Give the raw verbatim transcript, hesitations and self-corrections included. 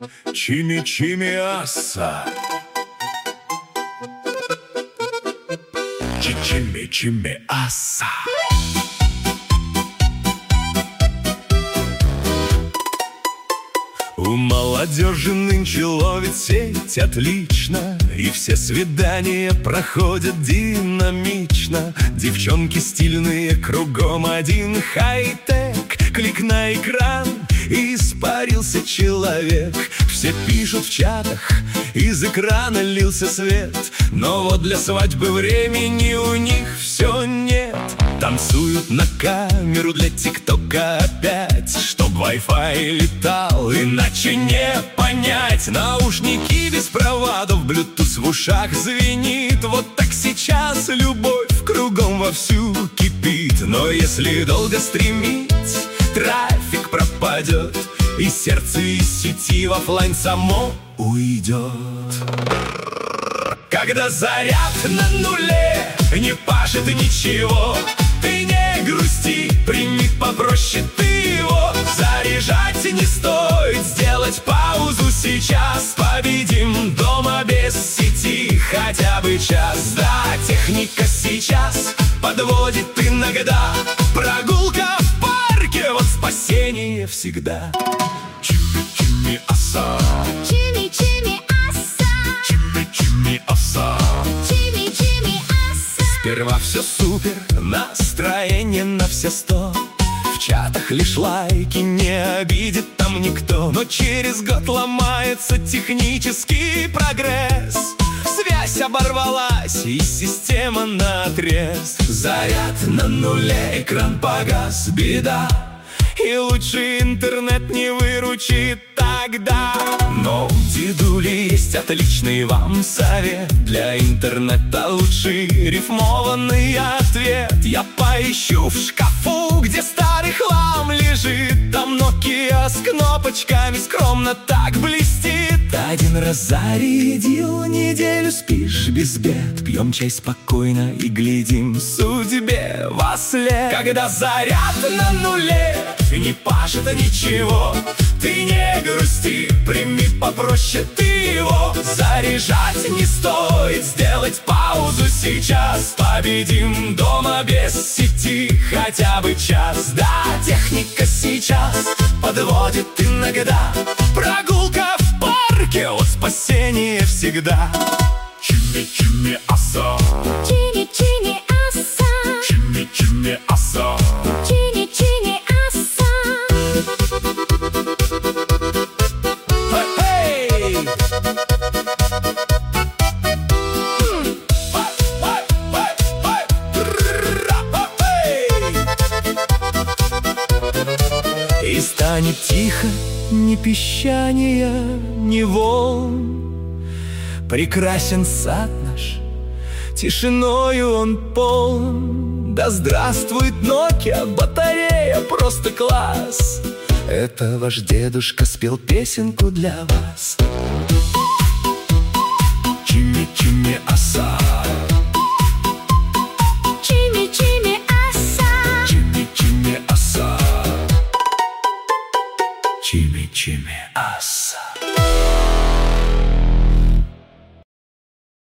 Чими-чими-аса. Чими-чими-аса. У молодежи нынче ловит сеть отлично, и все свидания проходят динамично. Девчонки стильные, кругом один хай-тек. Клик на экран, и испарился человек. Все пишут в чатах, из экрана лился свет. Но вот для свадьбы времени у них все нет. Танцуют на камеру для тиктока опять, чтоб Wi-Fi летал, иначе не понять. Наушники без проводов, Bluetooth в ушах звенит. Вот так сейчас любовь кругом вовсю кипит. Но если долго стримить, трафик пропадет, и сердце из сети в оффлайн само уйдет. Когда заряд на нуле, не пашет ничего, ты не грусти, прими попроще ты его. Заряжать не стоит, сделать паузу сейчас. Победим дома без сети хотя бы час. Да, техника сейчас подводит иногда. Прогулка в парке, вот спасение всегда. Чими-чими-аса. Чими-чими-аса. Чими-чими-аса. Чими-чими-аса. Сперва все супер, настроение на все сто. В чатах лишь лайки, не обидит там никто. Но через год ломается технический прогресс. Связь оборвалась, и система наотрез. Заряд на нуле, экран погас, беда. И лучше интернет не выручит тогда. Но у дедули есть отличный вам совет. Для интернета лучший рифмованный ответ. Я поищу в шкафу, где старый хлам лежит. Там Nokia с кнопочками скромно так блестит. Один раз зарядил, неделю спишь без бед. Пьем чай спокойно и глядим судьбе во след. Когда заряд на нуле, не пашет ничего, ты не грусти, прими попроще ты его. Заряжать не стоит, сделать паузу сейчас. Победим дома без сети хотя бы час. Да, техника сейчас подводит иногда. Прогулка в парке, вот спасение всегда. Чими-чими-аса. Чими-чими-аса. Чими-чими-аса. Чими-чими-аса. И станет тихо, ни песчания, ни волн. Прекрасен сад наш, тишиною он полон. Да здравствует Nokia, батарея, просто класс. Это ваш дедушка спел песенку для вас. Чими-чими-аса.